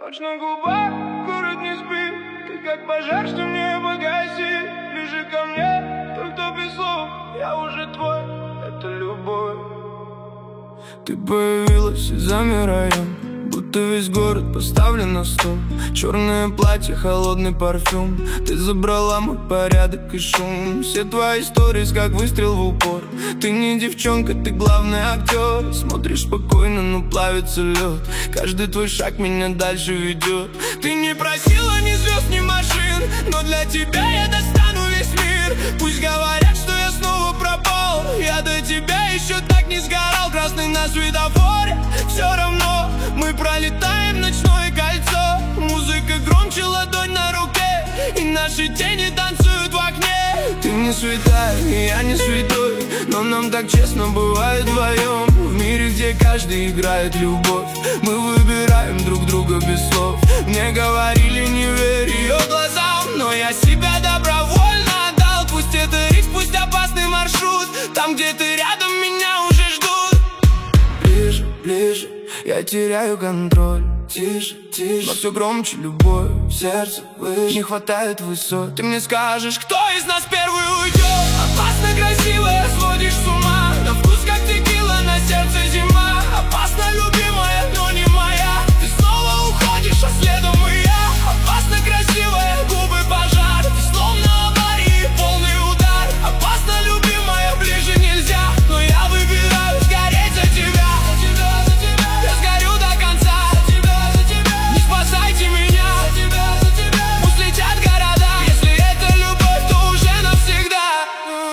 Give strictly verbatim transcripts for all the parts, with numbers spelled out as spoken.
Ночь на губах, город не спит. Ты как пожар, что не погаси. Ближе ко мне, тот, кто без слов. Я уже твой, это любовь. Ты появилась и замираем, будто весь город поставлен на стол. Черное платье, холодный парфюм. Ты забрала мой порядок и шум. Все твои истории, как выстрел в упор. Ты не девчонка, ты главный актер. Смотришь спокойно, но плавится лед. Каждый твой шаг меня дальше ведет. Ты не просила ни звезд, ни машин, но для тебя я достану весь мир. Пусть говорят, что я снова пропал, я до тебя еще так не сгорал. Красный на светофоре, все равно мы пролетаем ночное кольцо. Музыка громче, ладонь на руке, и наши тени танцуют в окне. Ты не святая, и я не святой, но нам так честно бывает вдвоем. В мире, где каждый играет любовь, мы выбираем друг друга без слов. Мне говорили, не верь ее глазам, но я себя добровольно отдал. Пусть это риск, пусть опасный маршрут, там, где ты рядом, меня уже ждут. Ближе, ближе, я теряю контроль. Тише, тише, но все громче любовь, в сердце выше. Не хватает высот. Ты мне скажешь, кто из нас первый уйдет? Опасно красивая, сводишь с ума. На вкус как текила, на сердце зима. Опасно любимая, но не моя. Ты снова уходишь, а следом и я. Опасно красивая, губы пожар. Ты словно аварии, полный удар. Опасно любимая, ближе нельзя, но я выбираю сгореть за тебя. Я сгорю до конца. Спасайте меня, за тебя, за тебя. Пусть летят города. Если это любовь, то уже навсегда.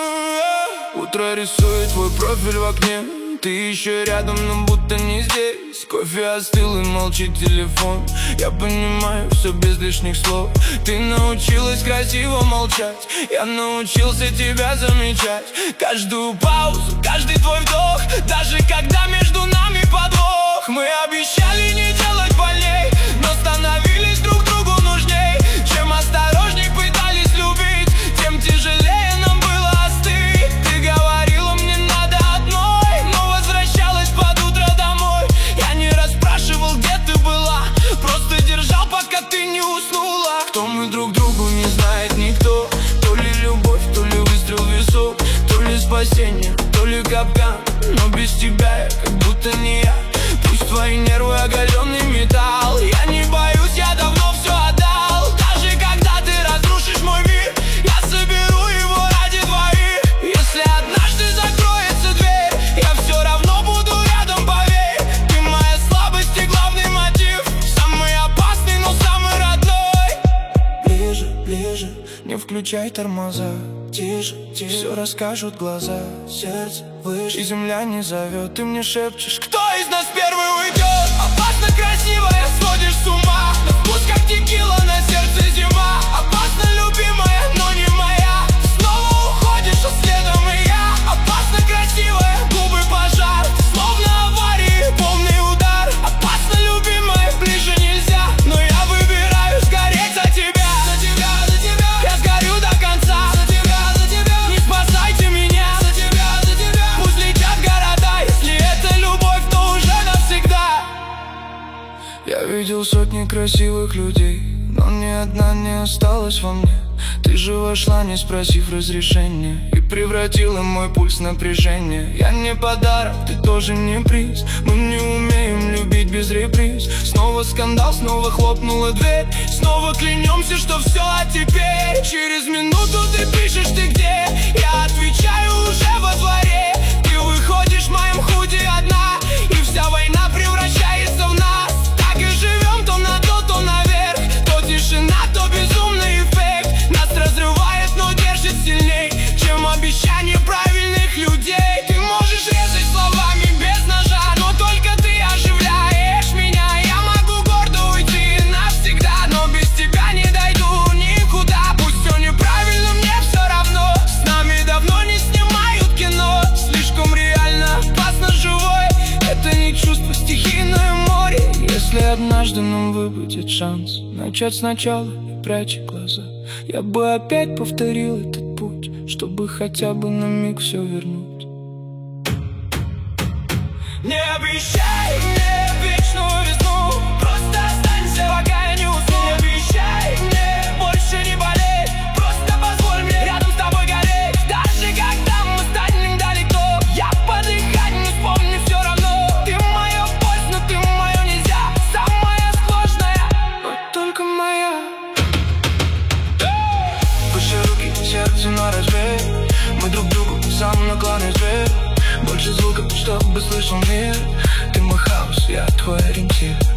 Утро рисует твой профиль в окне. Ты еще рядом, но будто не здесь. Кофе остыл и молчит телефон. Я понимаю, все без лишних слов. Ты научилась красиво молчать, я научился тебя замечать. Каждую паузу, каждый твой вдох, даже когда между нами подвох. Мы обещали не делать болей, но становились друг другу нужней. Чем осторожней пытались любить, тем тяжелее нам было остыть. Ты говорила, мне надо одной, но возвращалась под утро домой. Я не расспрашивал, где ты была, просто держал, пока ты не уснула. Кто мы друг другу, не знает никто. То ли любовь, то ли выстрел в висок, то ли спасение, то ли капкан. Но без тебя я как будто не я. Пусть твои нервы оголенный металл, я не боюсь, я давно все отдал. Даже когда ты разрушишь мой мир, я соберу его ради двоих. Если однажды закроется дверь, я все равно буду рядом, поверь. Ты моя слабость и главный мотив, самый опасный, но самый родной. Ближе, ближе, не включай тормоза. Тише, тише, все расскажут глаза. Сердце выше, и земля не зовет. Ты мне шепчешь, кто из нас первый уйдет? Опасно красивая, сводишь с ума. На вкус как текила, на сердце зима. Опасно любимая, но не моя. Ты снова уходишь, а следом и я. Опасно красивая, губы пожар. Ты словно аварии, полный удар. Опасно любимая, ближе нельзя, но я выбираю сгореть за тебя. За тебя, за тебя, я сгорю до конца. Спасайте меня, за тебя, за тебя. Пусть летят города, если это любовь, то уже навсегда. Я видел сотни красивых людей, но ни одна не осталась во мне. Ты же вошла, не спросив разрешения, и превратила мой пульс в напряжение. Я не подарок, ты тоже не приз. Мы не умеем любить без реприз. Снова скандал, снова хлопнула дверь. Снова клянемся, что все, а теперь через минуту ты пишешь, ты где? Я отвечаю, уже во дворе. Ты выходишь в моем худи одна, и вся война превращается в нас. Так и живем то на дно, то наверх. То тишина, то безумный эффект. Нас разрывает, но держит сильней, чем обещания правильных людей. Ты можешь резать словами без ножа, но только ты оживляешь меня. Я могу гордо уйти навсегда, но без тебя не дойду никуда. Пусть все неправильно, мне все равно. С нами давно не снимают кино. Слишком реально, опасно живой. Это не чувство, стихийное море. Если однажды нам выпадет шанс начать сначала, не пряча глаза, я бы опять повторил этот путь, чтобы хотя бы на миг все вернуть. Не обещай мне вечную весну, просто останься пока. твой ориентир.